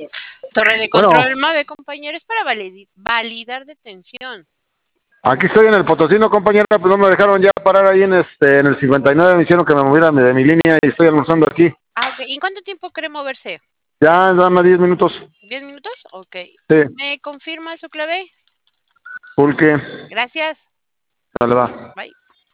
Torre de Bueno. control MAVE, compañero, es para validar detención. Aquí estoy en el Potosino, compañera, pues no me dejaron ya parar ahí en el 59, me hicieron que me moviera de mi línea y estoy almorzando aquí. Ok. ¿Y cuánto tiempo cree moverse? Ya, dame 10 minutos. ¿10 minutos? Ok. Sí. ¿Me confirma su clave? Pulque. Gracias. Dale, va. Bye.